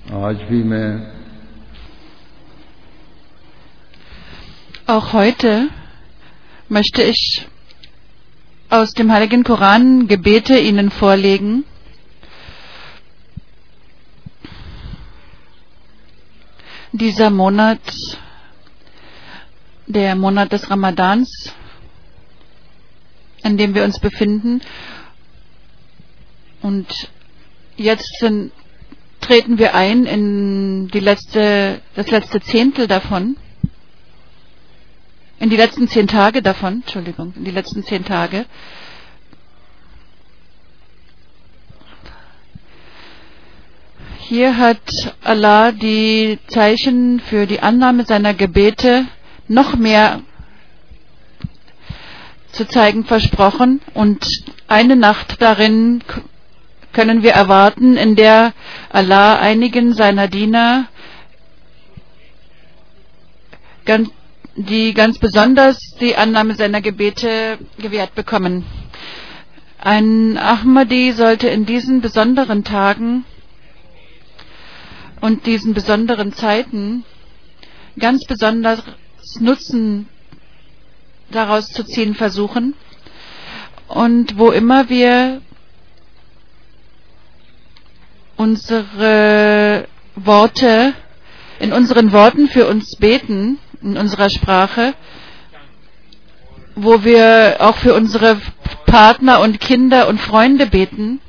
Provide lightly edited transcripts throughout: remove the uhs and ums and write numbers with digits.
आज भी मैं Auch heute möchte ich aus dem Heiligen Koran Gebete Ihnen vorlegen. Dieser Monat, der Monat des Ramadans, in dem wir uns befinden, und jetzt treten wir ein in das letzte Zehntel davon, in die letzten 10 Tage davon, in die letzten 10 Tage. Hier hat Allah die Zeichen für die Annahme seiner Gebete noch mehr zu zeigen versprochen, und eine Nacht darin können wir erwarten, in der Allah einigen seiner Diener, die ganz besonders die Annahme seiner Gebete gewährt bekommen. Ein Ahmadi sollte in diesen besonderen Tagen und diesen besonderen Zeiten ganz besonders Nutzen daraus zu ziehen versuchen, und wo immer wir in unseren Worten für uns beten, in unserer Sprache, wo wir auch für unsere Partner und Kinder und Freunde beten,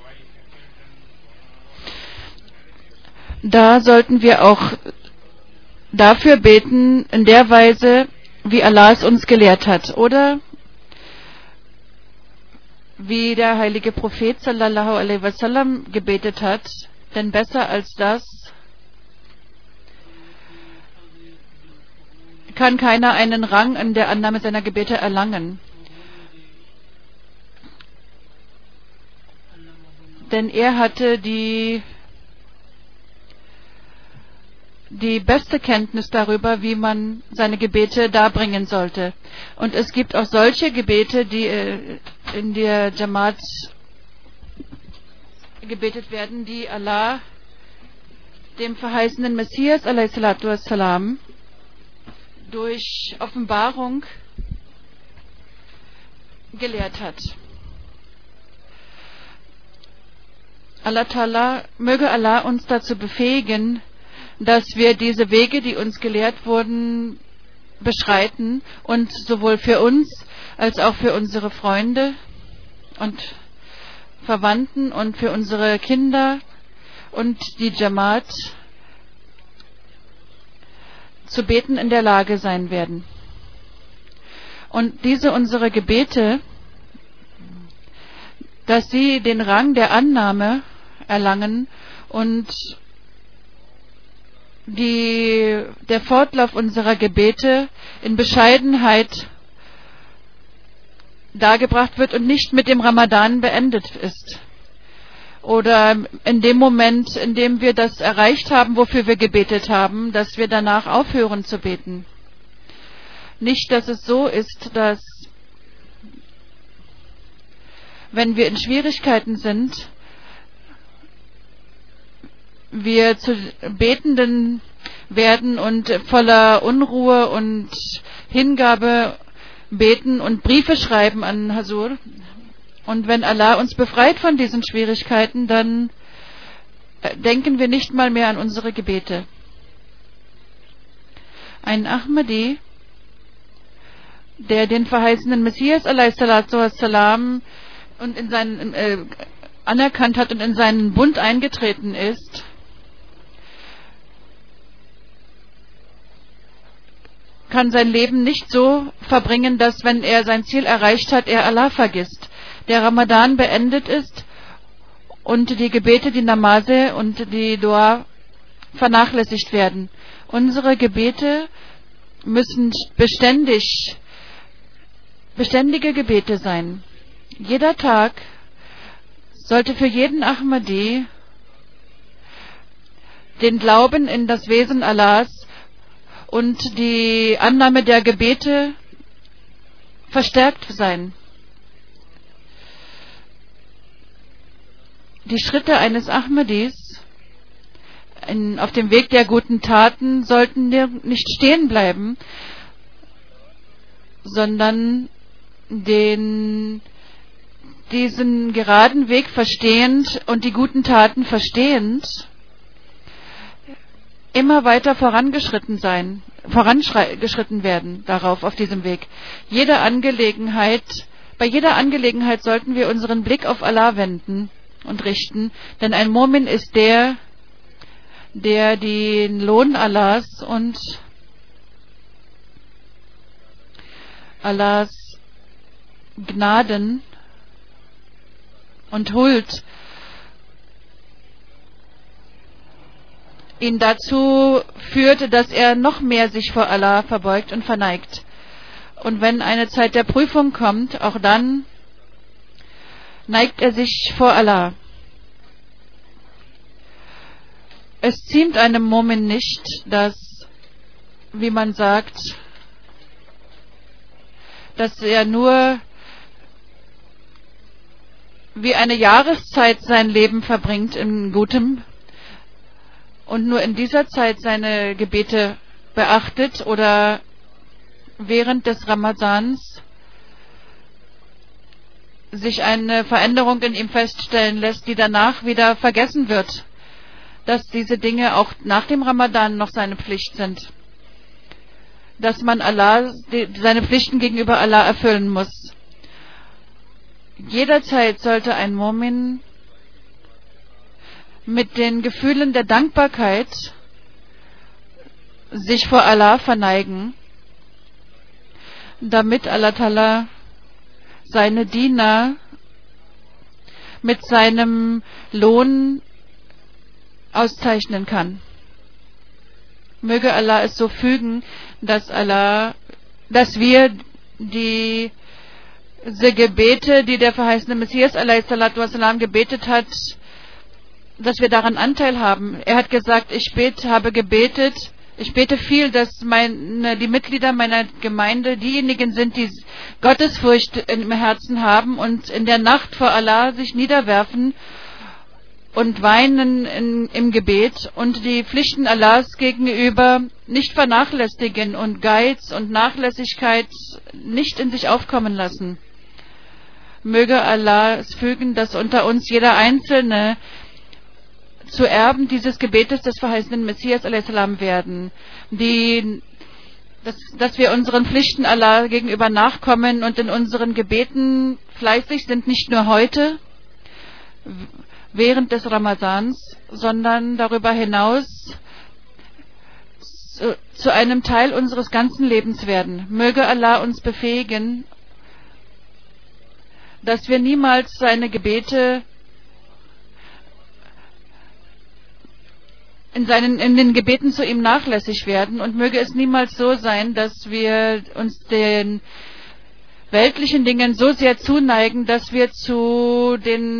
da sollten wir auch dafür beten, in der Weise, wie Allah es uns gelehrt hat, oder wie der heilige Prophet sallallahu alaihi wasallam gebetet hat, denn besser als das kann keiner einen Rang in der Annahme seiner Gebete erlangen. Denn er hatte die beste Kenntnis darüber, wie man seine Gebete darbringen sollte. Und es gibt auch solche Gebete, die in der Jamaat gebetet werden, die Allah dem verheißenen Messias a.s. durch Offenbarung gelehrt hat. Möge Allah uns dazu befähigen, dass wir diese Wege, die uns gelehrt wurden, beschreiten und sowohl für uns als auch für unsere Freunde und Verwandten und für unsere Kinder und die Jamaat zu beten in der Lage sein werden. Und diese unsere Gebete, dass sie den Rang der Annahme erlangen und der Fortlauf unserer Gebete in Bescheidenheit dargebracht wird und nicht mit dem Ramadan beendet ist. Oder in dem Moment, in dem wir das erreicht haben, wofür wir gebetet haben, dass wir danach aufhören zu beten. Nicht, dass es so ist, dass wenn wir in Schwierigkeiten sind, wir zu Betenden werden und voller Unruhe und Hingabe beten und Briefe schreiben an Hazur. Und wenn Allah uns befreit von diesen Schwierigkeiten, dann denken wir nicht mal mehr an unsere Gebete. Ein Ahmadi, der den verheißenen Messias a.s. und in seinen anerkannt hat und in seinen Bund eingetreten ist, kann sein Leben nicht so verbringen, dass, wenn er sein Ziel erreicht hat, er Allah vergisst. Der Ramadan beendet ist und die Gebete, die Namaze und die Dua vernachlässigt werden. Unsere Gebete müssen beständige Gebete sein. Jeder Tag sollte für jeden Ahmadi den Glauben in das Wesen Allahs und die Annahme der Gebete verstärkt sein. Die Schritte eines Ahmadis auf dem Weg der guten Taten sollten wir nicht stehen bleiben, sondern diesen geraden Weg verstehend und die guten Taten verstehend immer weiter vorangeschritten werden darauf, auf diesem Weg. Bei jeder Angelegenheit sollten wir unseren Blick auf Allah wenden und richten, denn ein Mu'min ist der den Lohn Allahs und Allahs Gnaden und Huld ihn dazu führte, dass er noch mehr sich vor Allah verbeugt und verneigt. Und wenn eine Zeit der Prüfung kommt, auch dann neigt er sich vor Allah. Es ziemt einem Mu'min nicht, dass, wie man sagt, dass er nur wie eine Jahreszeit sein Leben verbringt in Gutem und nur in dieser Zeit seine Gebete beachtet oder während des Ramadans sich eine Veränderung in ihm feststellen lässt, die danach wieder vergessen wird, dass diese Dinge auch nach dem Ramadan noch seine Pflicht sind, dass man seine Pflichten gegenüber Allah erfüllen muss. Jederzeit sollte ein Mu'min mit den Gefühlen der Dankbarkeit sich vor Allah verneigen, damit Allah Ta'ala seine Diener mit seinem Lohn auszeichnen kann. Möge Allah es so fügen, dass wir diese Gebete, die der verheißene Messias a.s. gebetet hat, dass wir daran Anteil haben. Er hat gesagt, ich bete viel, dass die Mitglieder meiner Gemeinde diejenigen sind, die Gottesfurcht im Herzen haben und in der Nacht vor Allah sich niederwerfen und weinen im Gebet und die Pflichten Allahs gegenüber nicht vernachlässigen und Geiz und Nachlässigkeit nicht in sich aufkommen lassen. Möge Allah es fügen, dass unter uns jeder Einzelne zu Erben dieses Gebetes des verheißenen Messias a.s. werden, dass wir unseren Pflichten Allah gegenüber nachkommen und in unseren Gebeten fleißig sind, nicht nur heute, während des Ramadans, sondern darüber hinaus zu einem Teil unseres ganzen Lebens werden. Möge Allah uns befähigen, dass wir niemals seine Gebete in den Gebeten zu ihm nachlässig werden und möge es niemals so sein, dass wir uns den weltlichen Dingen so sehr zuneigen, dass wir zu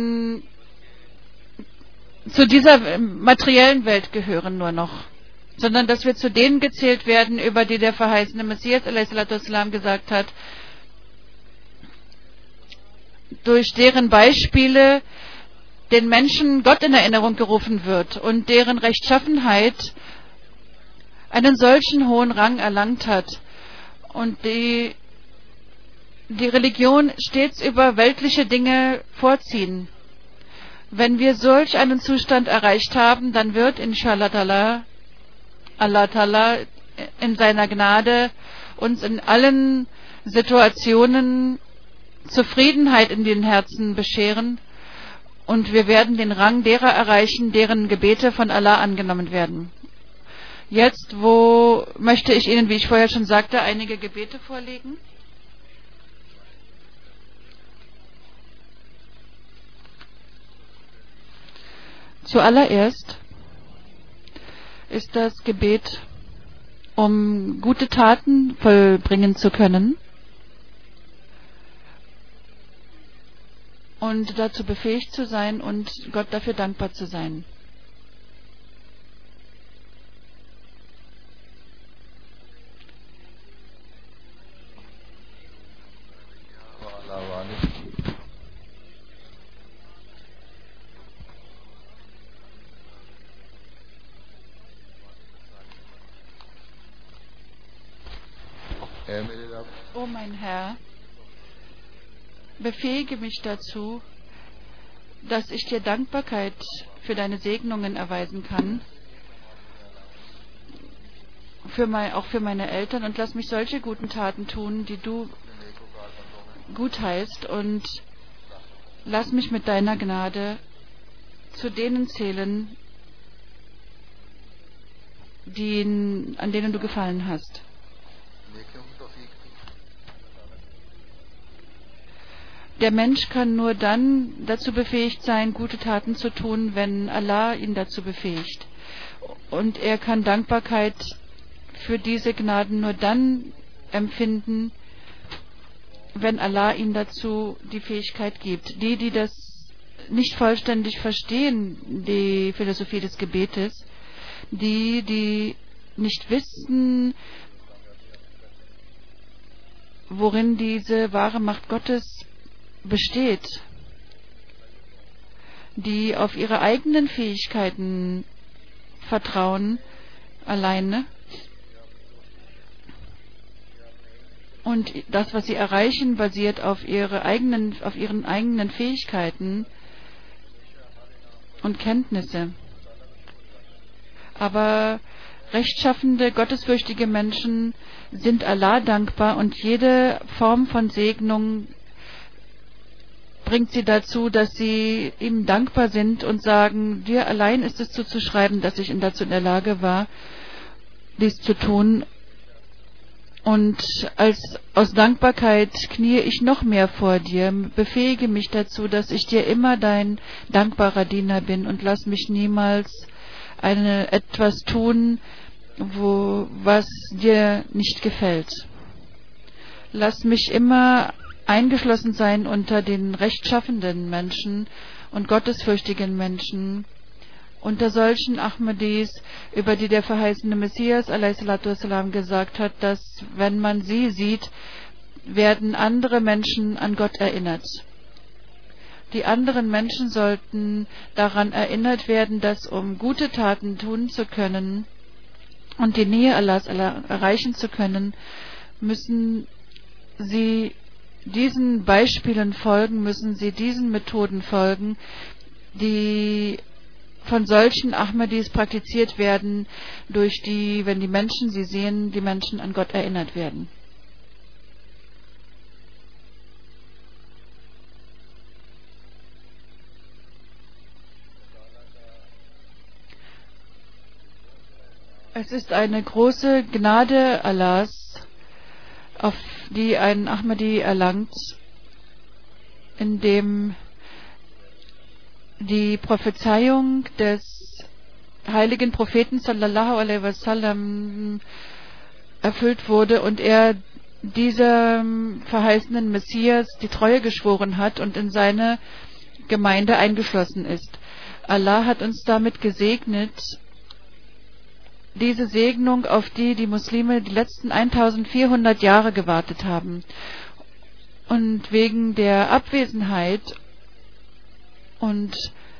dieser materiellen Welt gehören nur noch, sondern dass wir zu denen gezählt werden, über die der verheißene Messias a.s. gesagt hat, durch deren Beispiele den Menschen Gott in Erinnerung gerufen wird und deren Rechtschaffenheit einen solchen hohen Rang erlangt hat und die Religion stets über weltliche Dinge vorziehen. Wenn wir solch einen Zustand erreicht haben, dann wird inshallah Allah Ta'ala in seiner Gnade uns in allen Situationen Zufriedenheit in den Herzen bescheren und wir werden den Rang derer erreichen, deren Gebete von Allah angenommen werden. Jetzt, möchte ich Ihnen, wie ich vorher schon sagte, einige Gebete vorlegen. Zuallererst ist das Gebet, um gute Taten vollbringen zu können und dazu befähigt zu sein und Gott dafür dankbar zu sein. O mein Herr, befähige mich dazu, dass ich dir Dankbarkeit für deine Segnungen erweisen kann, auch für meine Eltern, und lass mich solche guten Taten tun, die du gut heißt, und lass mich mit deiner Gnade zu denen zählen, an denen du gefallen hast. Der Mensch kann nur dann dazu befähigt sein, gute Taten zu tun, wenn Allah ihn dazu befähigt. Und er kann Dankbarkeit für diese Gnaden nur dann empfinden, wenn Allah ihm dazu die Fähigkeit gibt. Die das nicht vollständig verstehen, die Philosophie des Gebetes, die nicht wissen, worin diese wahre Macht Gottes besteht, die auf ihre eigenen Fähigkeiten vertrauen, alleine, und das, was sie erreichen, basiert auf ihren eigenen Fähigkeiten und Kenntnisse. Aber rechtschaffende, gottesfürchtige Menschen sind Allah dankbar, und jede Form von Segnung bringt sie dazu, dass sie ihm dankbar sind und sagen, dir allein ist es zuzuschreiben, dass ich dazu in der Lage war, dies zu tun. Und aus Dankbarkeit kniee ich noch mehr vor dir, befähige mich dazu, dass ich dir immer dein dankbarer Diener bin, und lass mich niemals etwas tun, was dir nicht gefällt. Lass mich immer eingeschlossen sein unter den rechtschaffenden Menschen und gottesfürchtigen Menschen, unter solchen Ahmadis, über die der verheißene Messias a.s. gesagt hat, dass, wenn man sie sieht, werden andere Menschen an Gott erinnert. Die anderen Menschen sollten daran erinnert werden, dass, um gute Taten tun zu können und die Nähe Allahs erreichen zu können, müssen sie diesen Beispielen folgen, müssen sie diesen Methoden folgen, die von solchen Ahmadis praktiziert werden, durch die, wenn die Menschen sie sehen, die Menschen an Gott erinnert werden. Es ist eine große Gnade Allahs, auf die ein Ahmadi erlangt, indem die Prophezeiung des heiligen Propheten sallallahu alaihi wasallam erfüllt wurde und er diesem verheißenen Messias die Treue geschworen hat und in seine Gemeinde eingeschlossen ist. Allah hat uns damit gesegnet, diese Segnung, auf die die Muslime die letzten 1400 Jahre gewartet haben. Und wegen der Abwesenheit und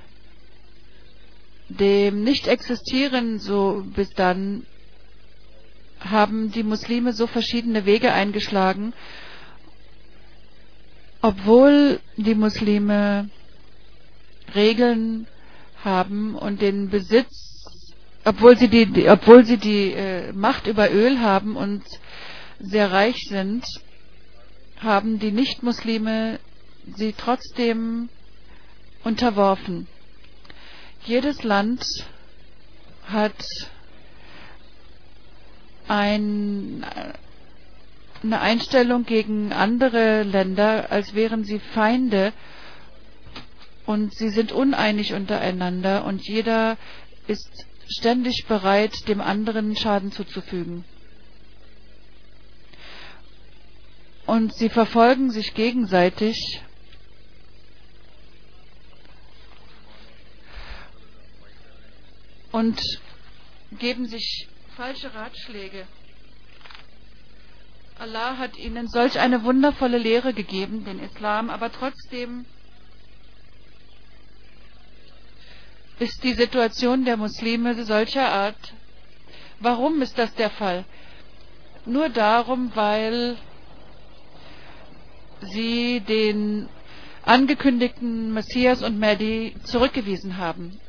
dem Nicht-Existieren so bis dann haben die Muslime so verschiedene Wege eingeschlagen, obwohl die Muslime Regeln haben und den Besitz, obwohl sie die Macht über Öl haben und sehr reich sind, haben die Nicht-Muslime sie trotzdem unterworfen. Jedes Land hat eine Einstellung gegen andere Länder, als wären sie Feinde, und sie sind uneinig untereinander und jeder ist ständig bereit, dem anderen Schaden zuzufügen. Und sie verfolgen sich gegenseitig und geben sich falsche Ratschläge. Allah hat ihnen solch eine wundervolle Lehre gegeben, den Islam, aber trotzdem ist die Situation der Muslime solcher Art. Warum ist das der Fall? nur darum, weil sie den angekündigten Messias und Mahdi zurückgewiesen haben.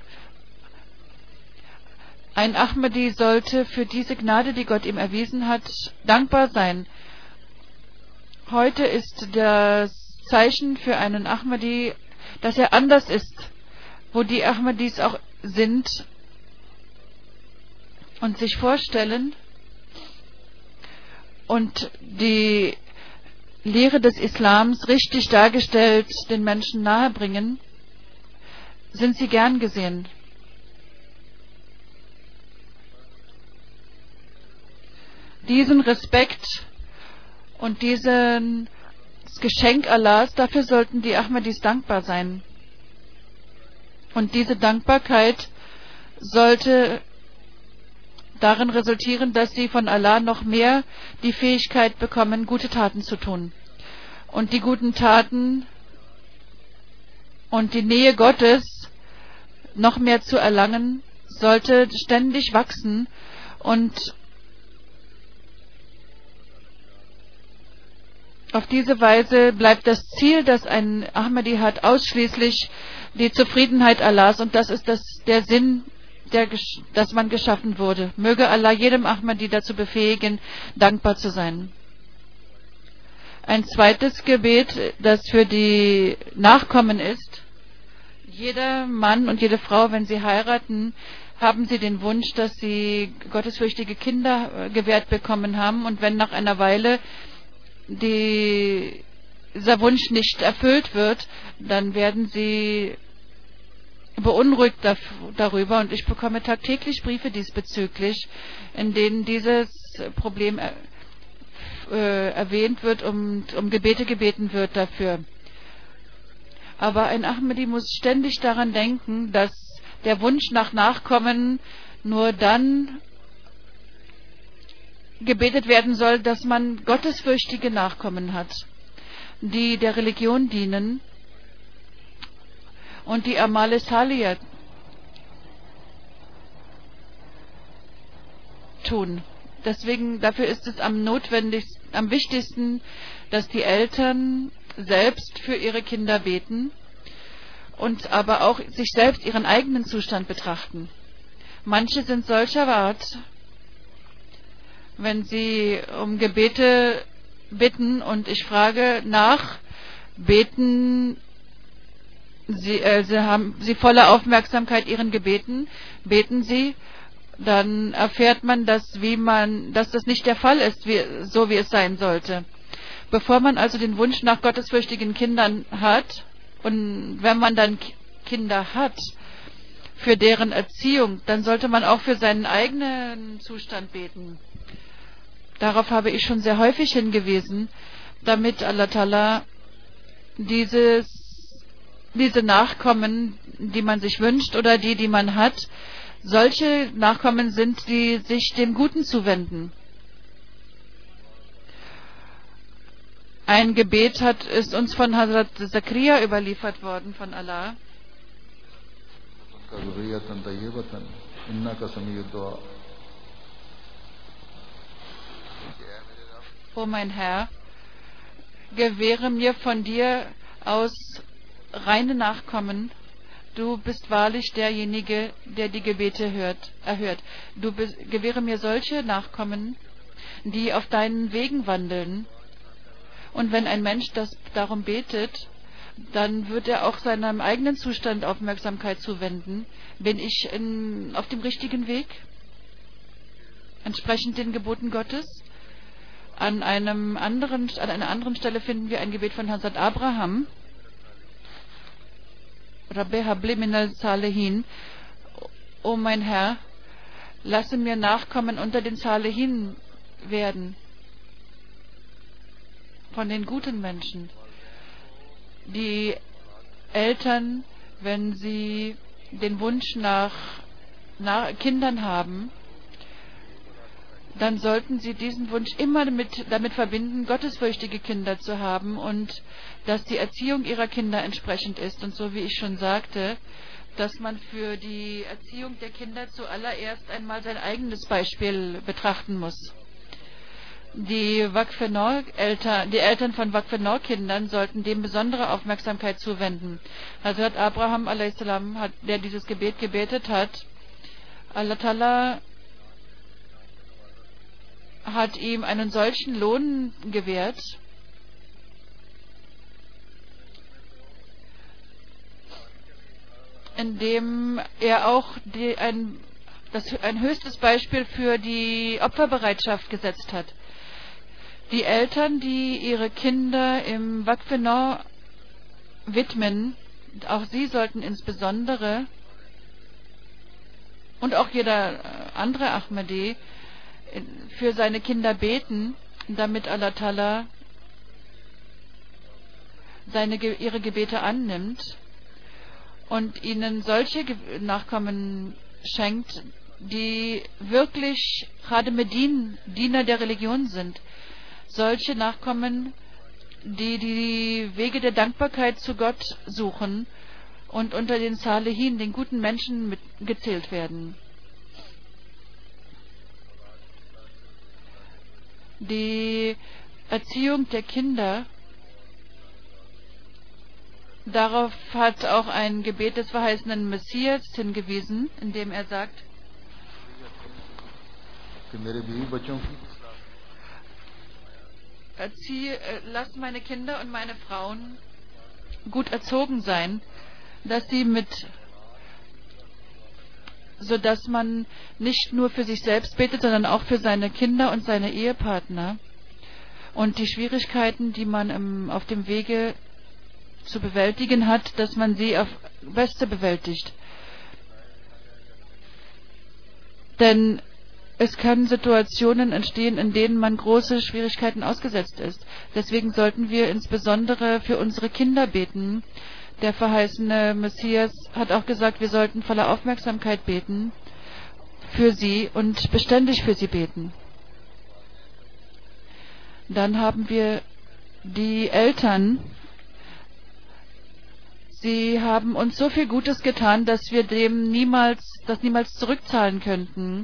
Ein Ahmadi sollte für diese Gnade, die Gott ihm erwiesen hat, dankbar sein. Heute ist das Zeichen für einen Ahmadi, dass er anders ist, wo die Ahmadis auch sind und sich vorstellen und die Lehre des Islams richtig dargestellt den Menschen nahebringen, sind sie gern gesehen. Diesen Respekt und dieses Geschenk Allahs, dafür sollten die Ahmadis dankbar sein. Und diese Dankbarkeit sollte darin resultieren, dass sie von Allah noch mehr die Fähigkeit bekommen, gute Taten zu tun. Und die guten Taten und die Nähe Gottes noch mehr zu erlangen, sollte ständig wachsen. Und auf diese Weise bleibt das Ziel, das ein Ahmadi hat, ausschließlich die Zufriedenheit Allahs. Und das ist der Sinn, dass man geschaffen wurde. Möge Allah jedem Ahmadi dazu befähigen, dankbar zu sein. Ein zweites Gebet, das für die Nachkommen ist. Jeder Mann und jede Frau, wenn sie heiraten, haben sie den Wunsch, dass sie gottesfürchtige Kinder gewährt bekommen haben. Und wenn nach einer Weile dieser Wunsch nicht erfüllt wird, dann werden sie beunruhigt darüber, und ich bekomme tagtäglich Briefe diesbezüglich, in denen dieses Problem erwähnt wird und um Gebete gebeten wird dafür. Aber ein Ahmadi muss ständig daran denken, dass der Wunsch nach Nachkommen nur dann gebetet werden soll, dass man gottesfürchtige Nachkommen hat, die der Religion dienen und die Amale Salih tun. Dafür ist es am wichtigsten, dass die Eltern selbst für ihre Kinder beten und aber auch sich selbst ihren eigenen Zustand betrachten. Manche sind solcher Art, wenn sie um Gebete bitten und ich frage nach, beten haben sie volle Aufmerksamkeit ihren Gebeten, beten sie, dann erfährt man, dass das nicht der Fall ist, so wie es sein sollte. Bevor man also den Wunsch nach gottesfürchtigen Kindern hat, und wenn man dann Kinder hat, für deren Erziehung, dann sollte man auch für seinen eigenen Zustand beten. Darauf habe ich schon sehr häufig hingewiesen, damit Allah Ta'ala diese Nachkommen, die man sich wünscht oder die man hat, solche Nachkommen sind, die sich dem Guten zuwenden. Ein Gebet ist uns von Hazrat Zakaria überliefert worden von Allah. O mein Herr, gewähre mir von dir aus reine Nachkommen. Du bist wahrlich derjenige, der die Gebete erhört. Gewähre mir solche Nachkommen, die auf deinen Wegen wandeln. Und wenn ein Mensch darum betet, dann wird er auch seinem eigenen Zustand Aufmerksamkeit zuwenden. Bin ich auf dem richtigen Weg? Entsprechend den Geboten Gottes? An einer anderen Stelle finden wir ein Gebet von Hazrat Abraham. Rabbi habli minal Salihin. O mein Herr, lasse mir Nachkommen unter den Salihin werden, von den guten Menschen. Die Eltern, wenn sie den Wunsch nach Kindern haben, dann sollten sie diesen Wunsch immer damit verbinden, gottesfürchtige Kinder zu haben und dass die Erziehung ihrer Kinder entsprechend ist. Und so wie ich schon sagte, dass man für die Erziehung der Kinder zuallererst einmal sein eigenes Beispiel betrachten muss. Die Eltern von Waqf-e-Nor-Kindern sollten dem besondere Aufmerksamkeit zuwenden. Hazrat Abraham a.s., der dieses Gebet gebetet hat, Allah Ta'ala hat ihm einen solchen Lohn gewährt, indem er auch ein höchstes Beispiel für die Opferbereitschaft gesetzt hat. Die Eltern, die ihre Kinder im Waqf-e-Nor widmen, auch sie sollten insbesondere und auch jeder andere Ahmadi für seine Kinder beten, damit Allah Ta'ala ihre Gebete annimmt und ihnen solche Nachkommen schenkt, die wirklich Khadem-e-Din, Diener der Religion sind. Solche Nachkommen, die die Wege der Dankbarkeit zu Gott suchen und unter den Salihin, den guten Menschen, gezählt werden. Die Erziehung der Kinder, darauf hat auch ein Gebet des verheißenen Messias hingewiesen, in dem er sagt, lasst meine Kinder und meine Frauen gut erzogen sein, sodass man nicht nur für sich selbst betet, sondern auch für seine Kinder und seine Ehepartner und die Schwierigkeiten, die man auf dem Wege zu bewältigen hat, dass man sie auf Beste bewältigt. Denn es können Situationen entstehen, in denen man große Schwierigkeiten ausgesetzt ist. Deswegen sollten wir insbesondere für unsere Kinder beten. Der verheißene Messias hat auch gesagt, wir sollten voller Aufmerksamkeit beten für sie und beständig für sie beten. Dann haben wir die Eltern. Sie haben uns so viel Gutes getan, dass wir das niemals zurückzahlen könnten.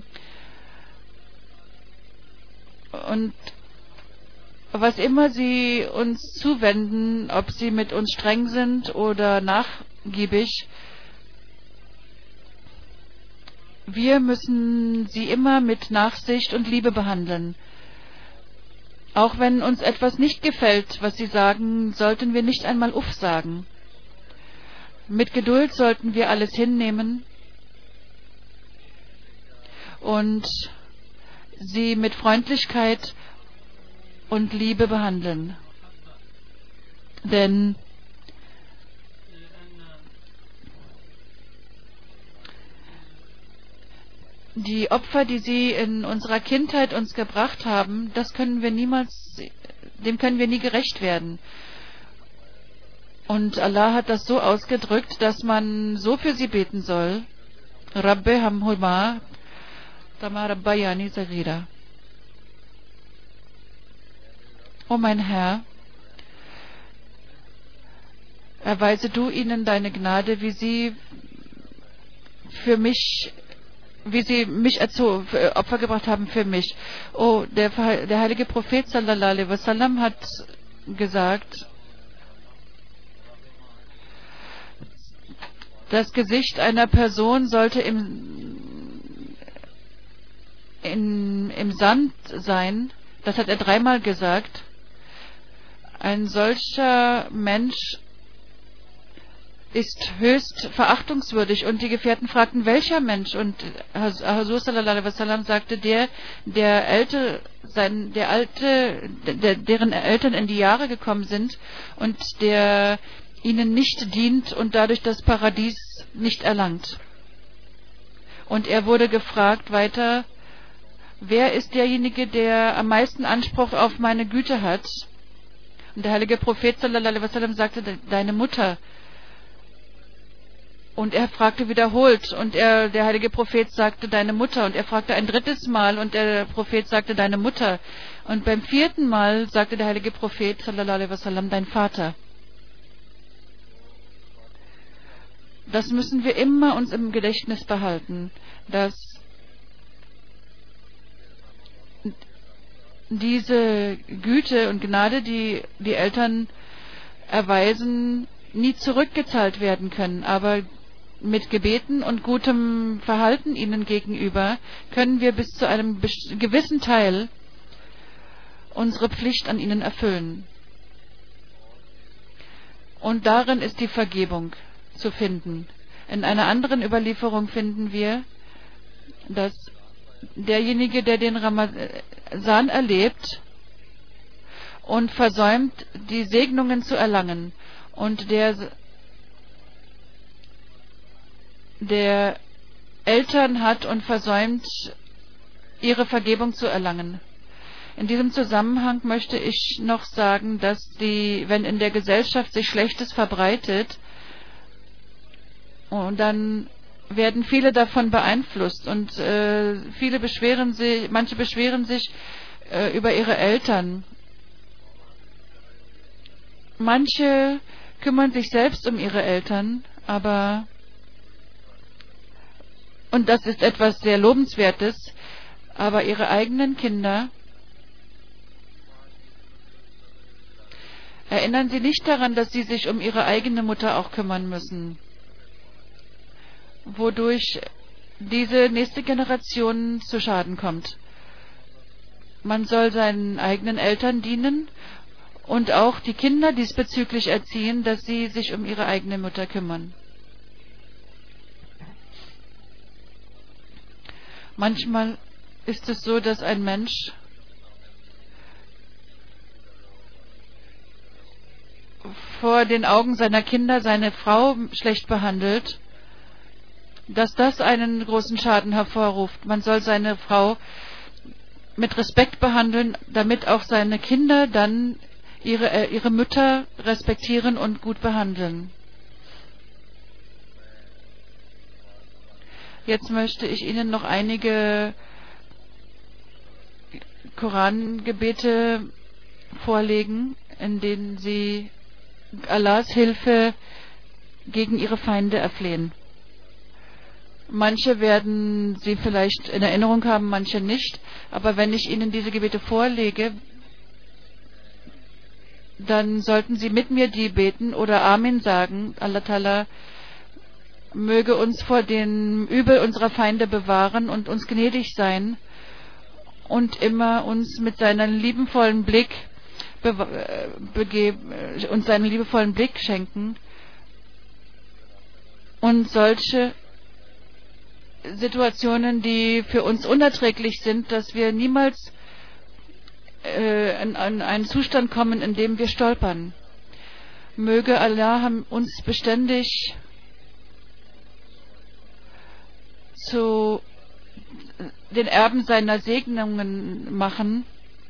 Und was immer sie uns zuwenden, ob sie mit uns streng sind oder nachgiebig, wir müssen sie immer mit Nachsicht und Liebe behandeln. Auch wenn uns etwas nicht gefällt, was sie sagen, sollten wir nicht einmal uff sagen. Mit Geduld sollten wir alles hinnehmen und sie mit Freundlichkeit und Liebe behandeln. Denn die Opfer, die sie in unserer Kindheit uns gebracht haben, dem können wir nie gerecht werden. Und Allah hat das so ausgedrückt, dass man so für sie beten soll. Rabbe hamhuma Kama Rabbayani Saghira. O mein Herr, erweise du ihnen deine Gnade, wie sie mich Opfer gebracht haben für mich. Oh, der heilige Prophet sallallahu alaihi wasallam hat gesagt, das Gesicht einer Person sollte im Sand sein. Das hat er 3-mal gesagt. Ein solcher Mensch ist höchst verachtungswürdig. Und die Gefährten fragten, welcher Mensch? Und Hazur sallallahu alaihi wasallam sagte, deren Eltern in die Jahre gekommen sind und der ihnen nicht dient und dadurch das Paradies nicht erlangt. Und er wurde gefragt weiter, wer ist derjenige, der am meisten Anspruch auf meine Güte hat? Und der heilige Prophet sallallahu alaihi wasallam sagte, deine Mutter. Und er fragte wiederholt und der heilige Prophet sagte, deine Mutter. Und er fragte ein 3. Mal und der Prophet sagte, deine Mutter. Und beim 4. Mal sagte der heilige Prophet sallallahu alaihi wasallam, dein Vater. Das müssen wir immer uns im Gedächtnis behalten, dass diese Güte und Gnade, die die Eltern erweisen, nie zurückgezahlt werden können. Aber mit Gebeten und gutem Verhalten ihnen gegenüber können wir bis zu einem gewissen Teil unsere Pflicht an ihnen erfüllen. Und darin ist die Vergebung zu finden. In einer anderen Überlieferung finden wir, dass derjenige, der den Ramazan erlebt und versäumt, die Segnungen zu erlangen, und der Eltern hat und versäumt, ihre Vergebung zu erlangen. In diesem Zusammenhang möchte ich noch sagen, dass wenn in der Gesellschaft sich Schlechtes verbreitet, und dann werden viele davon beeinflusst und manche beschweren sich über ihre Eltern. Manche kümmern sich selbst um ihre Eltern, und das ist etwas sehr Lobenswertes, aber ihre eigenen Kinder erinnern sie nicht daran, dass sie sich um ihre eigene Mutter auch kümmern müssen, wodurch diese nächste Generation zu Schaden kommt. Man soll seinen eigenen Eltern dienen und auch die Kinder diesbezüglich erziehen, dass sie sich um ihre eigene Mutter kümmern. Manchmal ist es so, dass ein Mensch vor den Augen seiner Kinder seine Frau schlecht behandelt, dass das einen großen Schaden hervorruft. Man soll seine Frau mit Respekt behandeln, damit auch seine Kinder dann ihre Mütter respektieren und gut behandeln. Jetzt möchte ich Ihnen noch einige Korangebete vorlegen, in denen Sie Allahs Hilfe gegen Ihre Feinde erflehen. Manche werden Sie vielleicht in Erinnerung haben, manche nicht. Aber wenn ich Ihnen diese Gebete vorlege, dann sollten Sie mit mir die beten oder Amin sagen. Allah Ta'ala möge uns vor dem Übel unserer Feinde bewahren und uns gnädig sein und immer uns mit seinem liebevollen Blick schenken. Und solche Situationen, die für uns unerträglich sind, dass wir niemals in einen Zustand kommen, in dem wir stolpern. Möge Allah uns beständig zu den Erben seiner Segnungen machen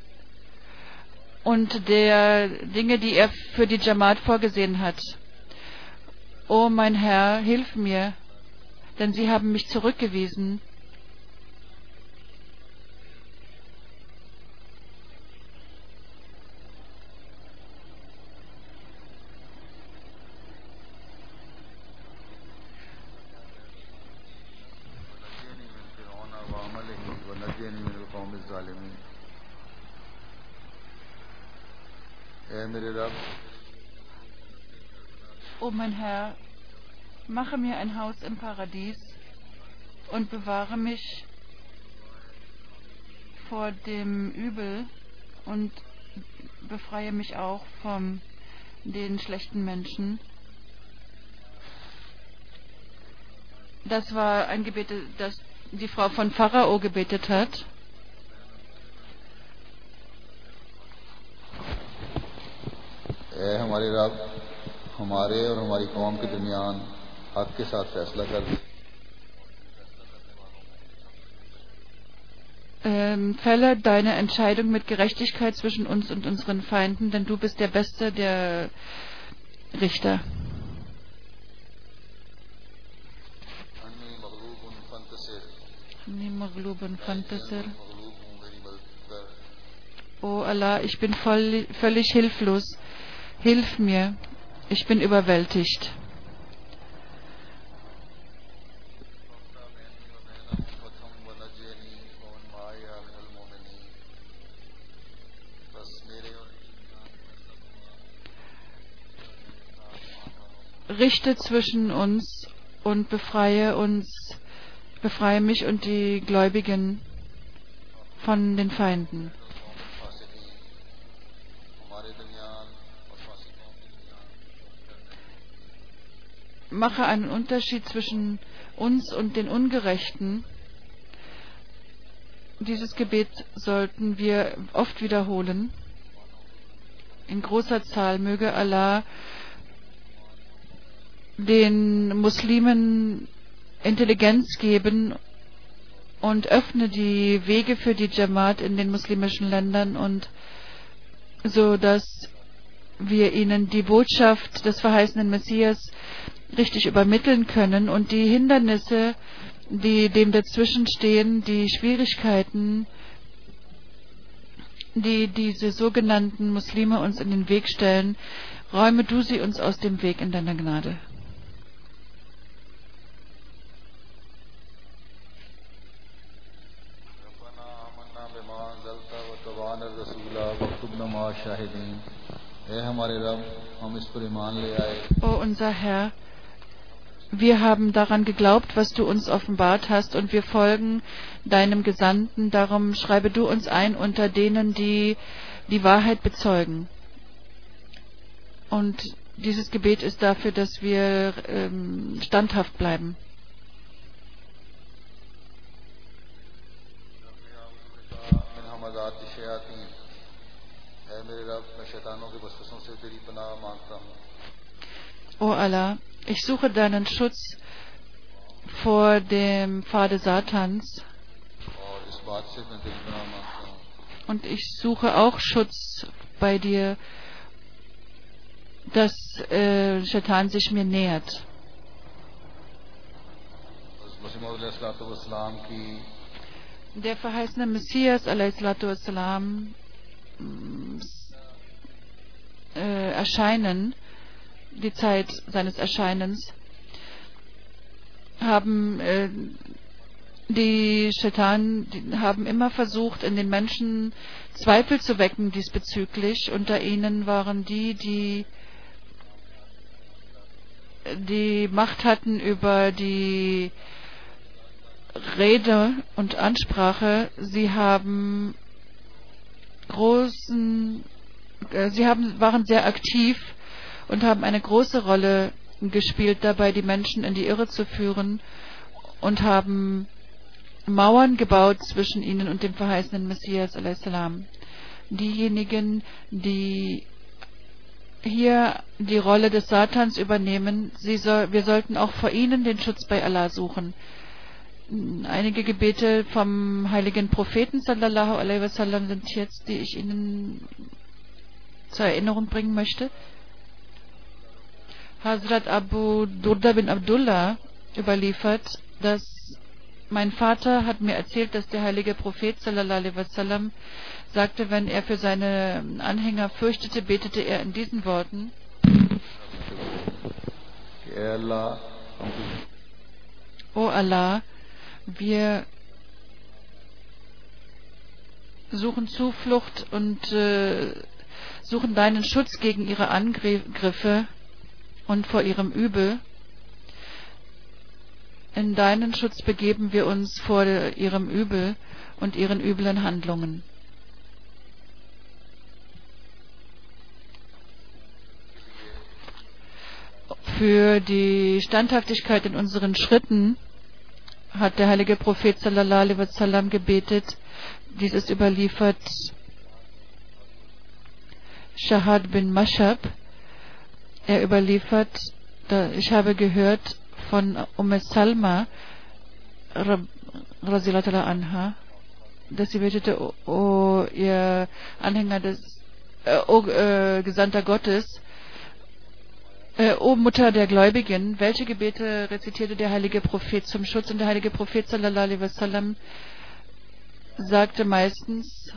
und der Dinge, die er für die Jamaat vorgesehen hat. O mein Herr, hilf mir, denn sie haben mich zurückgewiesen. O mein Herr, mache mir ein Haus im Paradies und bewahre mich vor dem Übel und befreie mich auch von den schlechten Menschen. Das war ein Gebet, das die Frau von Pharao gebetet hat. हमारे रब हमारे और हमारी कौम के दरमियान हक के साथ फैसला कर दे। Fälle deine Entscheidung mit Gerechtigkeit zwischen uns und unseren Feinden, denn du bist der Beste der Richter. O Allah, ich bin völlig hilflos. Hilf mir, ich bin überwältigt. richte zwischen uns und befreie mich und die Gläubigen von den Feinden. Mache einen Unterschied zwischen uns und den Ungerechten. Dieses Gebet sollten wir oft wiederholen. In großer Zahl möge Allah den Muslimen Intelligenz geben und öffne die Wege für die Jamaat in den muslimischen Ländern, und so dass wir ihnen die Botschaft des verheißenen Messias richtig übermitteln können und die Hindernisse, die dem dazwischen stehen, die Schwierigkeiten, die diese sogenannten Muslime uns in den Weg stellen, räume du sie uns aus dem Weg in deiner Gnade. O unser Herr, wir haben daran geglaubt, was du uns offenbart hast, und wir folgen deinem Gesandten. Darum schreibe du uns ein unter denen, die die Wahrheit bezeugen. Und dieses Gebet ist dafür, dass wir standhaft bleiben. O Allah, ich suche deinen Schutz vor dem Pfade Satans, und ich suche auch Schutz bei dir, dass Shaitan sich mir nähert. Der verheißene Messias a.s. Erscheinen, die Zeit seines Erscheinens, haben die Shaitan haben immer versucht, in den Menschen Zweifel zu wecken diesbezüglich. Unter ihnen waren die Macht hatten über die Rede und Ansprache. Sie waren sehr aktiv und haben eine große Rolle gespielt dabei, die Menschen in die Irre zu führen, und haben Mauern gebaut zwischen ihnen und dem verheißenen Messias a.s. Diejenigen, die hier die Rolle des Satans übernehmen, wir sollten auch vor ihnen den Schutz bei Allah suchen. Einige Gebete vom heiligen Propheten sallallahu alaihi wasallam sind jetzt, die ich Ihnen zur Erinnerung bringen möchte. Hazrat Abu Durda bin Abdullah überliefert, dass mein Vater hat mir erzählt, dass der heilige Prophet sallallahu alaihi wasallam sagte, wenn er für seine Anhänger fürchtete, betete er in diesen Worten: O Allah, wir suchen Zuflucht und suchen deinen Schutz gegen ihre Angriffe und vor ihrem Übel. In deinen Schutz begeben wir uns vor ihrem Übel und ihren üblen Handlungen. Für die Standhaftigkeit in unseren Schritten hat der heilige Prophet sallallahu alaihi wasallam gebetet. Dies ist überliefert. Shahad bin Mashab, er überliefert, ich habe gehört von Salma radhiyallahu anha, dass sie betete: O ihr Anhänger Gesandter Gottes, O Mutter der Gläubigen, welche Gebete rezitierte der heilige Prophet zum Schutz? Und der heilige Prophet sallallahu alaihi wasallam sagte meistens: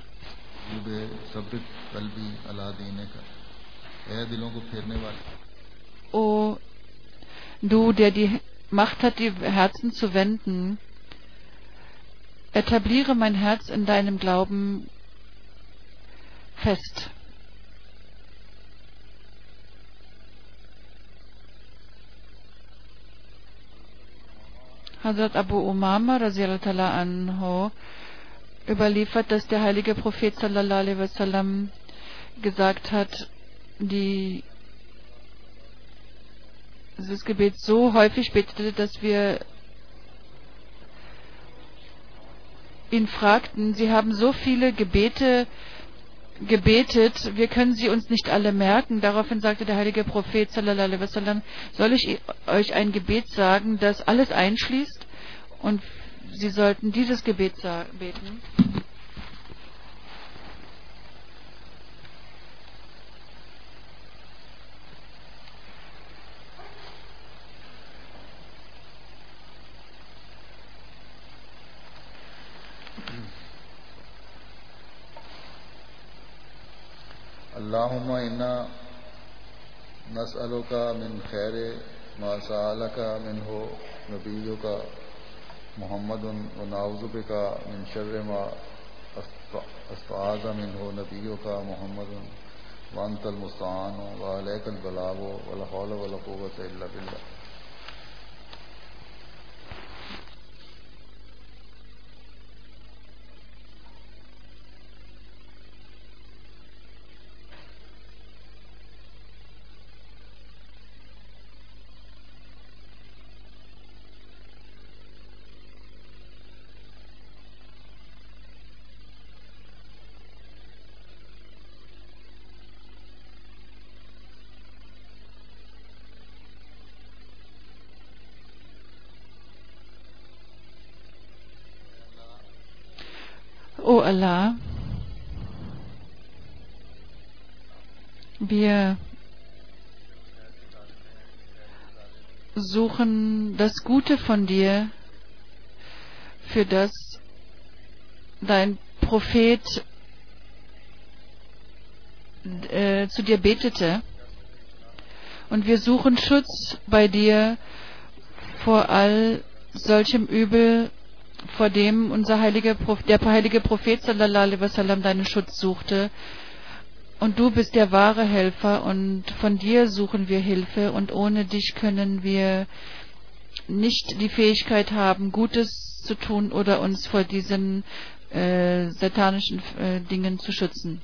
O du, der die Macht hat, die Herzen zu wenden, etabliere mein Herz in deinem Glauben fest. Hazrat Abu Umama radiallahu ta'ala anhu überliefert, dass der heilige Prophet sallallahu alaihi wasallam gesagt hat, dieses Gebet so häufig betete, dass wir ihn fragten, Sie haben so viele Gebete gebetet, wir können sie uns nicht alle merken. Daraufhin sagte der heilige Prophet sallallahu alaihi wasallam, soll ich euch ein Gebet sagen, das alles einschließt? Und sie sollten dieses Gebet beten. اللهم إنا نسألك من خير ما سألك منه نبيك محمد ونعوذ بك من شر ما استعاذ منه نبيك محمد وأنت المستعان وعليك البلاغ ولا حول ولا قوة إلا بالله. O Allah, wir suchen das Gute von dir, für das dein Prophet zu dir betete. Und wir suchen Schutz bei dir vor all solchem Übel, vor dem der heilige Prophet sallallahu alaihi wasallam deinen Schutz suchte. Und du bist der wahre Helfer und von dir suchen wir Hilfe und ohne dich können wir nicht die Fähigkeit haben, Gutes zu tun oder uns vor diesen satanischen Dingen zu schützen.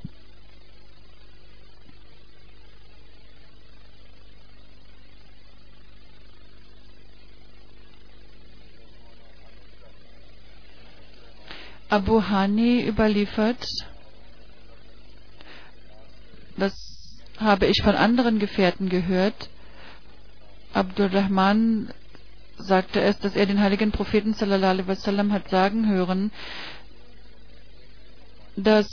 Abu Hani überliefert, das habe ich von anderen Gefährten gehört. Abdurrahman sagte es, dass er den heiligen Propheten sallallahu alaihi wasallam hat sagen hören, dass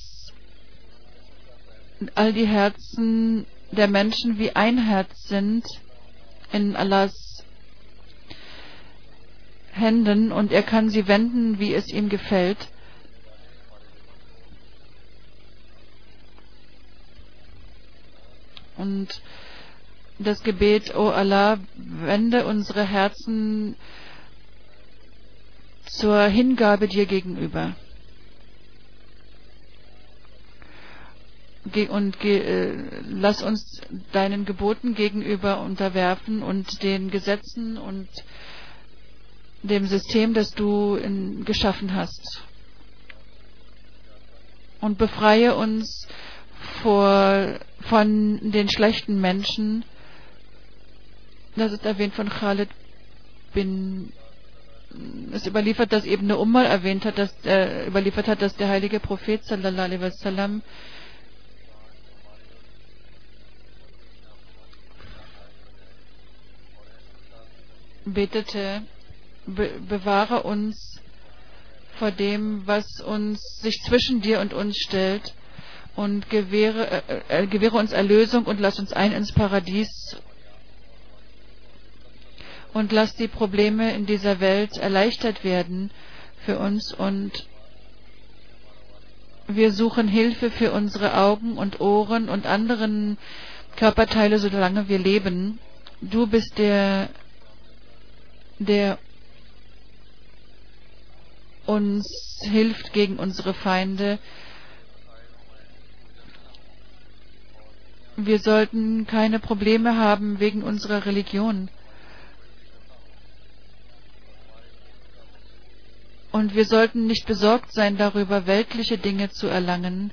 all die Herzen der Menschen wie ein Herz sind in Allahs Händen und er kann sie wenden, wie es ihm gefällt. Und das Gebet, O Allah, wende unsere Herzen zur Hingabe dir gegenüber. Und lass uns deinen Geboten gegenüber unterwerfen und den Gesetzen und dem System, das du geschaffen hast. Und befreie uns von den schlechten Menschen. Das ist erwähnt von Khalid bin. Es überliefert, dass eben eine Umar überliefert hat, dass der heilige Prophet sallallahu alaihi wasallam betete, bewahre uns vor dem, was sich zwischen dir und uns stellt, und gewähre uns Erlösung und lass uns ein ins Paradies und lass die Probleme in dieser Welt erleichtert werden für uns, und wir suchen Hilfe für unsere Augen und Ohren und anderen Körperteile, solange wir leben. Du bist der uns hilft gegen unsere Feinde. Wir sollten keine Probleme haben wegen unserer Religion. Und wir sollten nicht besorgt sein darüber, weltliche Dinge zu erlangen.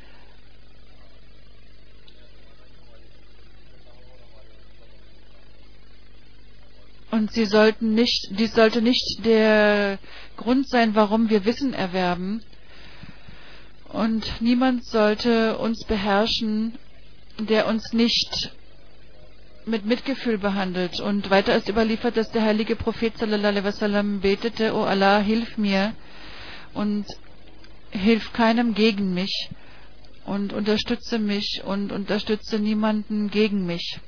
Und dies sollte nicht der Grund sein, warum wir Wissen erwerben. Und niemand sollte uns beherrschen, der uns nicht mit Mitgefühl behandelt. Und weiter ist überliefert, dass der heilige Prophet sallallahu alaihi wasallam betete: O Allah, hilf mir und hilf keinem gegen mich und unterstütze mich und unterstütze niemanden gegen mich.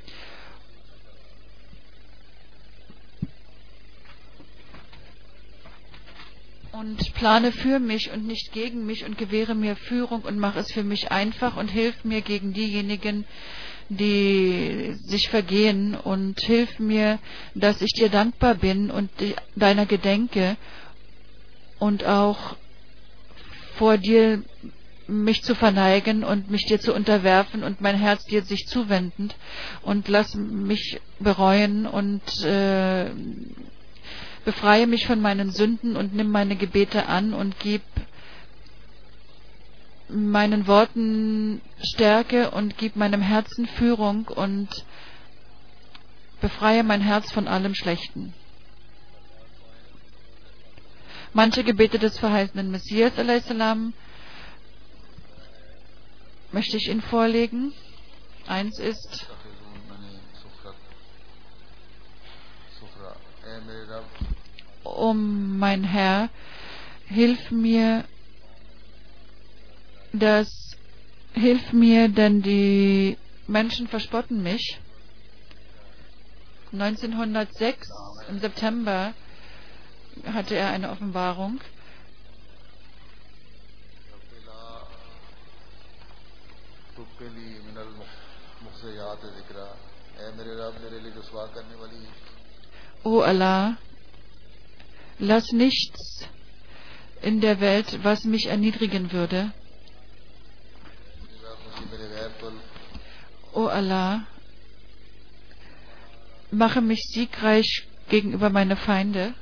Und plane für mich und nicht gegen mich und gewähre mir Führung und mach es für mich einfach und hilf mir gegen diejenigen, die sich vergehen, und hilf mir, dass ich dir dankbar bin und deiner gedenke und auch vor dir mich zu verneigen und mich dir zu unterwerfen und mein Herz dir sich zuwendend, und lass mich bereuen und befreie mich von meinen Sünden und nimm meine Gebete an und gib meinen Worten Stärke und gib meinem Herzen Führung und befreie mein Herz von allem Schlechten. Manche Gebete des verheißenen Messias a.s. möchte ich Ihnen vorlegen. Eins ist: O mein Herr, hilf mir, denn die Menschen verspotten mich. 1906 im September hatte er eine Offenbarung. O Allah, lass nichts in der Welt, was mich erniedrigen würde. O Allah, mache mich siegreich gegenüber meinen Feinden.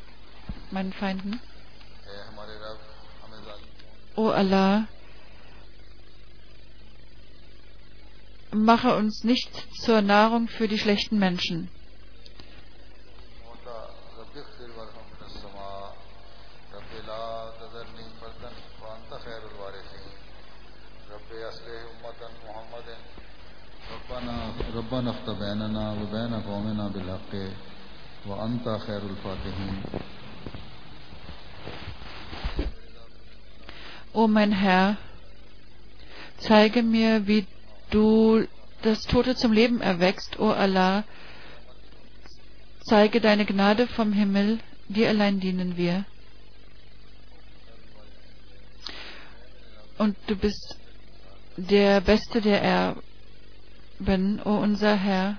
O Allah, mache uns nicht zur Nahrung für die schlechten Menschen. ربنا افتح بيننا وبين قومنا بالحق وأنت خير الفاتحين. O mein Herr, zeige mir, wie du das Tote zum Leben erweckst. O Allah, zeige deine Gnade vom Himmel, dir allein dienen wir. Und du bist der Beste der Erben, o unser Herr.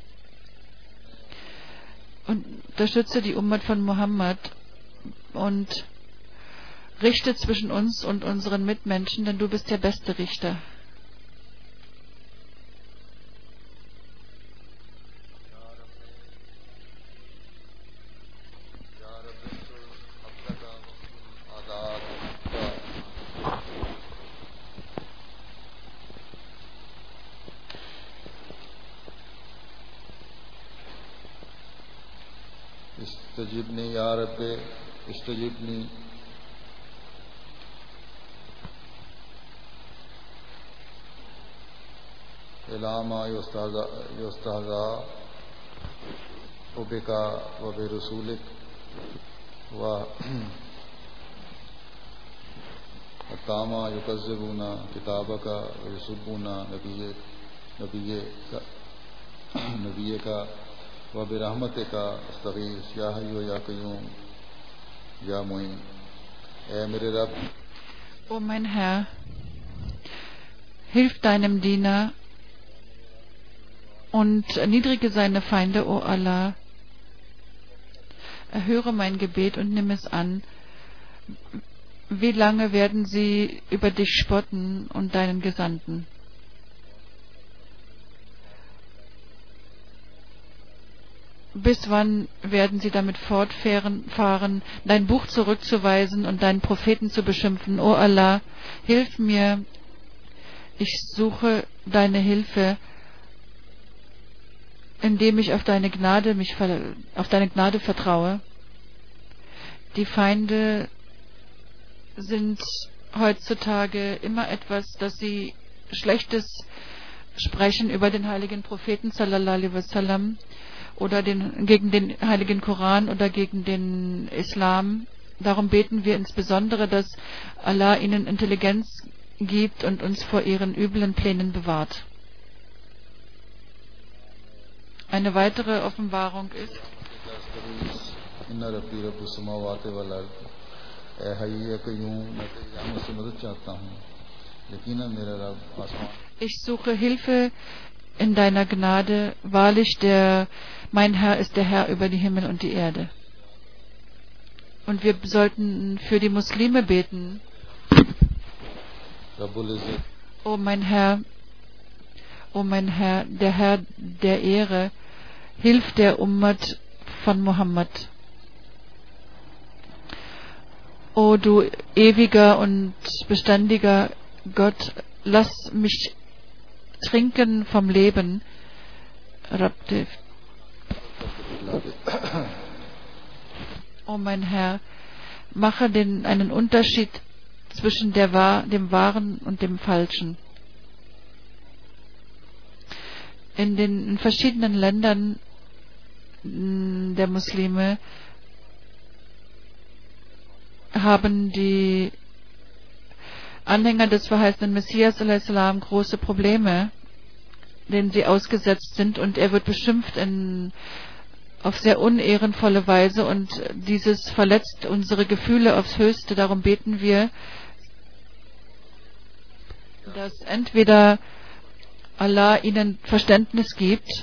Und unterstütze die Ummat von Muhammad und richte zwischen uns und unseren Mitmenschen, denn du bist der beste Richter. استجبني يا رب استجبني إلى ما يستهزأ بك وبرسولك وحتى ما يكذبون كتابك ويسبون نبيك وبرحمتك استغيث يا حي يا قيوم يا معين. اے میرے رب. O mein Herr, hilf deinem Diener und erniedrige seine Feinde, o Allah. Erhöre mein Gebet und nimm es an. Wie lange werden sie über dich spotten und deinen Gesandten? bis wann werden sie damit fortfahren, dein Buch zurückzuweisen und deinen Propheten zu beschimpfen? O Allah, hilf mir, ich suche deine Hilfe, indem ich auf deine Gnade vertraue. Die Feinde sind heutzutage immer etwas, dass sie Schlechtes sprechen über den heiligen Propheten sallallahu alaihi wasallam oder gegen den heiligen Koran oder gegen den Islam. Darum beten wir insbesondere, dass Allah ihnen Intelligenz gibt und uns vor ihren üblen Plänen bewahrt. Eine weitere Offenbarung ist: Ich suche Hilfe in deiner Gnade. Wahrlich, mein Herr ist der Herr über die Himmel und die Erde. Und wir sollten für die Muslime beten. O mein Herr, der Herr der Ehre, hilf der Ummat von Muhammad. O du ewiger und beständiger Gott, lass mich trinken vom Leben. O mein Herr, mache einen Unterschied zwischen dem Wahren und dem Falschen. In den verschiedenen Ländern der Muslime haben die Anhänger des verheißenen Messias a.s. große Probleme, denen sie ausgesetzt sind, und er wird beschimpft auf sehr unehrenvolle Weise, und dieses verletzt unsere Gefühle aufs Höchste. Darum beten wir, dass entweder Allah ihnen Verständnis gibt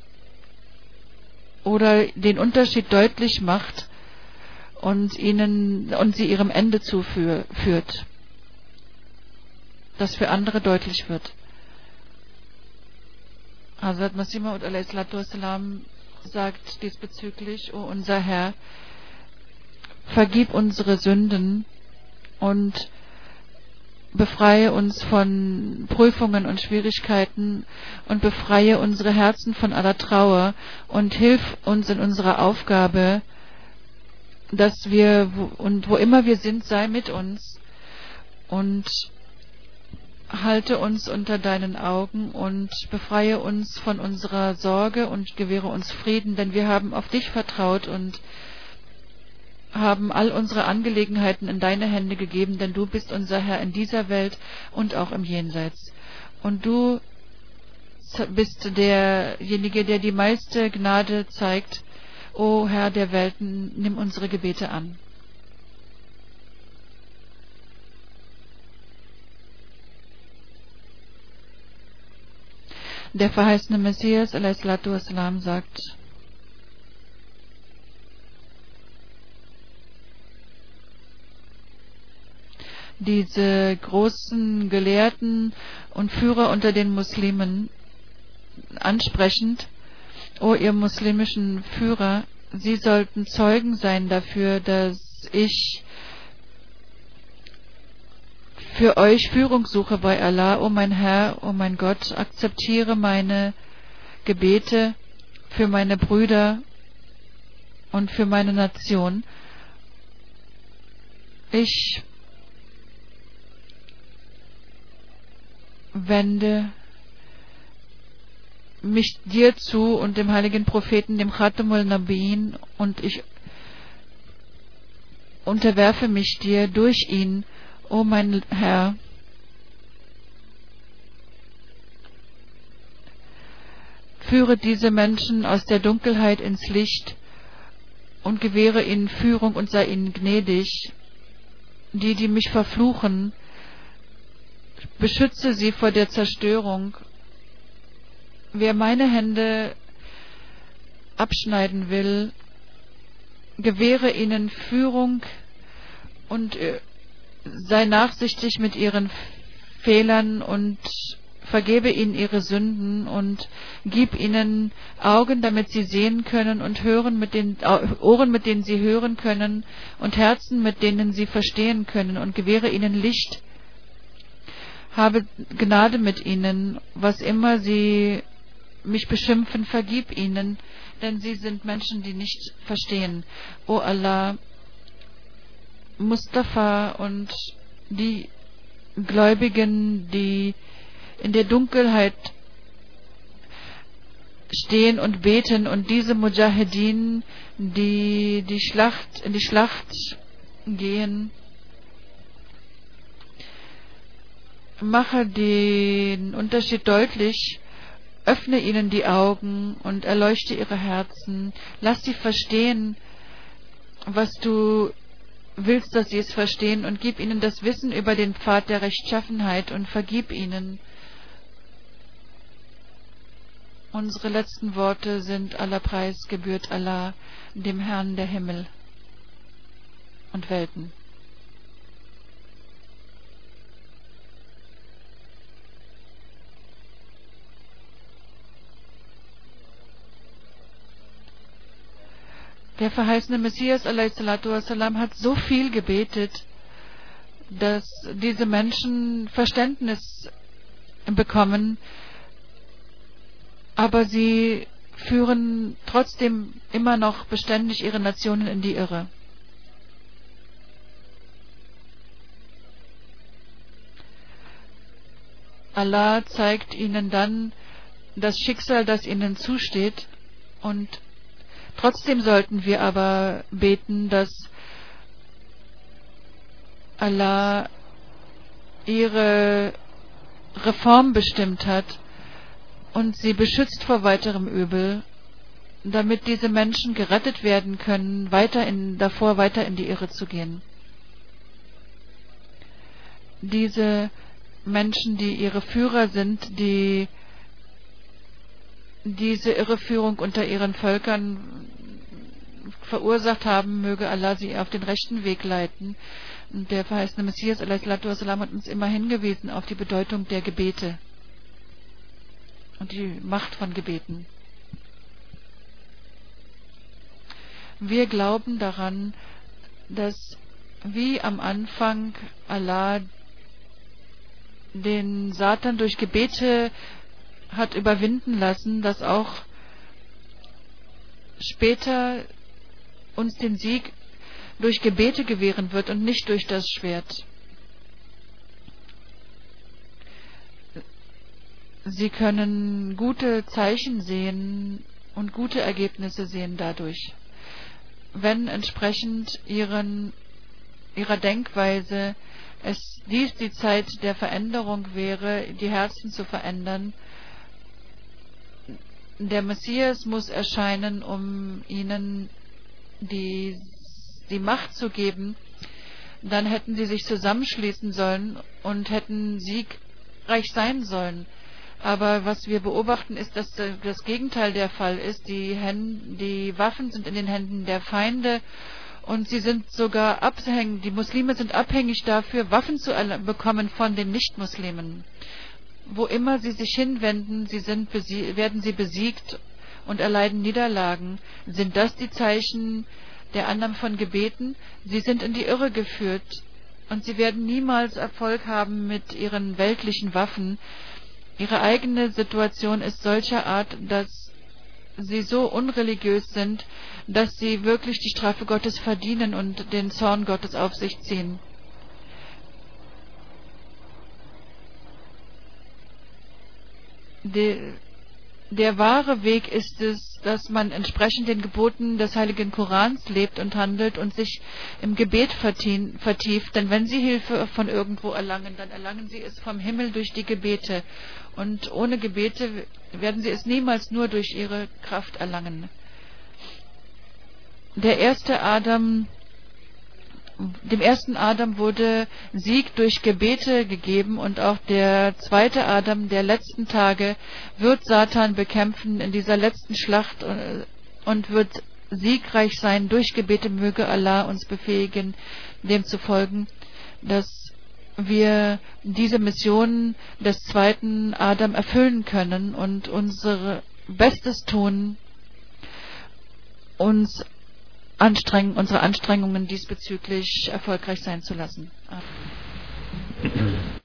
oder den Unterschied deutlich macht und sie ihrem Ende zuführt, das für andere deutlich wird. Hazrat Masih Maud a.s. sagt diesbezüglich: O unser Herr, vergib unsere Sünden und befreie uns von Prüfungen und Schwierigkeiten und befreie unsere Herzen von aller Trauer und hilf uns in unserer Aufgabe, dass wir, und wo immer wir sind, sei mit uns und halte uns unter deinen Augen und befreie uns von unserer Sorge und gewähre uns Frieden, denn wir haben auf dich vertraut und haben all unsere Angelegenheiten in deine Hände gegeben, denn du bist unser Herr in dieser Welt und auch im Jenseits. Und du bist derjenige, der die meiste Gnade zeigt. O Herr der Welten, nimm unsere Gebete an. Der verheißene Messias a.s. sagt: Diese großen Gelehrten und Führer unter den Muslimen ansprechend: O ihr muslimischen Führer, sie sollten Zeugen sein dafür, dass ich für euch Führung suche bei Allah. O mein Herr, o mein Gott, akzeptiere meine Gebete für meine Brüder und für meine Nation. Ich wende mich dir zu und dem heiligen Propheten, dem Khatamul Nabiyyin, und ich unterwerfe mich dir durch ihn. O mein Herr, führe diese Menschen aus der Dunkelheit ins Licht und gewähre ihnen Führung und sei ihnen gnädig. Die mich verfluchen, beschütze sie vor der Zerstörung. Wer meine Hände abschneiden will, gewähre ihnen Führung und sei nachsichtig mit ihren Fehlern und vergebe ihnen ihre Sünden und gib ihnen Augen, damit sie sehen können und hören Ohren, mit denen sie hören können und Herzen, mit denen sie verstehen können und gewähre ihnen Licht. Habe Gnade mit ihnen, was immer sie mich beschimpfen, vergib ihnen, denn sie sind Menschen, die nicht verstehen. O Allah, Mustafa und die Gläubigen, die in der Dunkelheit stehen und beten, und diese Mujahedin, die in die Schlacht gehen, mache den Unterschied deutlich, öffne ihnen die Augen und erleuchte ihre Herzen, lass sie verstehen, was du willst, dass sie es verstehen, und gib ihnen das Wissen über den Pfad der Rechtschaffenheit und vergib ihnen. Unsere letzten Worte sind: aller Preis gebührt Allah, dem Herrn der Himmel und Welten. Der verheißene Messias a.s.w. hat so viel gebetet, dass diese Menschen Verständnis bekommen, aber sie führen trotzdem immer noch beständig ihre Nationen in die Irre. Allah zeigt ihnen dann das Schicksal, das ihnen zusteht, und trotzdem sollten wir aber beten, dass Allah ihre Reform bestimmt hat und sie beschützt vor weiterem Übel, damit diese Menschen gerettet werden können, weiter in die Irre zu gehen. Diese Menschen, die ihre Führer sind, die diese Irreführung unter ihren Völkern verursacht haben, möge Allah sie auf den rechten Weg leiten. Und der verheißene Messias a.s.w. hat uns immer hingewiesen auf die Bedeutung der Gebete und die Macht von Gebeten. Wir glauben daran, dass wie am Anfang Allah den Satan durch Gebete hat überwinden lassen, dass auch später uns den Sieg durch Gebete gewähren wird und nicht durch das Schwert. Sie können gute Zeichen sehen und gute Ergebnisse sehen dadurch, wenn entsprechend ihrer Denkweise dies die Zeit der Veränderung wäre, die Herzen zu verändern. Der Messias muss erscheinen, um ihnen die Macht zu geben. Dann hätten sie sich zusammenschließen sollen und hätten siegreich sein sollen. Aber was wir beobachten, ist, dass das Gegenteil der Fall ist. Die Waffen sind in den Händen der Feinde, und sie sind sogar abhängig. Die Muslime sind abhängig dafür, Waffen zu bekommen von den Nichtmuslimen. Wo immer sie sich hinwenden, werden sie besiegt und erleiden Niederlagen. Sind das die Zeichen der Annahme von Gebeten? Sie sind in die Irre geführt, und sie werden niemals Erfolg haben mit ihren weltlichen Waffen. Ihre eigene Situation ist solcher Art, dass sie so unreligiös sind, dass sie wirklich die Strafe Gottes verdienen und den Zorn Gottes auf sich ziehen. Der wahre Weg ist es, dass man entsprechend den Geboten des heiligen Korans lebt und handelt und sich im Gebet vertieft. Denn wenn sie Hilfe von irgendwo erlangen, dann erlangen sie es vom Himmel durch die Gebete. Und ohne Gebete werden sie es niemals nur durch ihre Kraft erlangen. Dem ersten Adam wurde Sieg durch Gebete gegeben, und auch der zweite Adam der letzten Tage wird Satan bekämpfen in dieser letzten Schlacht und wird siegreich sein durch Gebete. Möge Allah uns befähigen, dem zu folgen, dass wir diese Mission des zweiten Adam erfüllen können und unser Bestes tun, unsere Anstrengungen diesbezüglich erfolgreich sein zu lassen. Amen.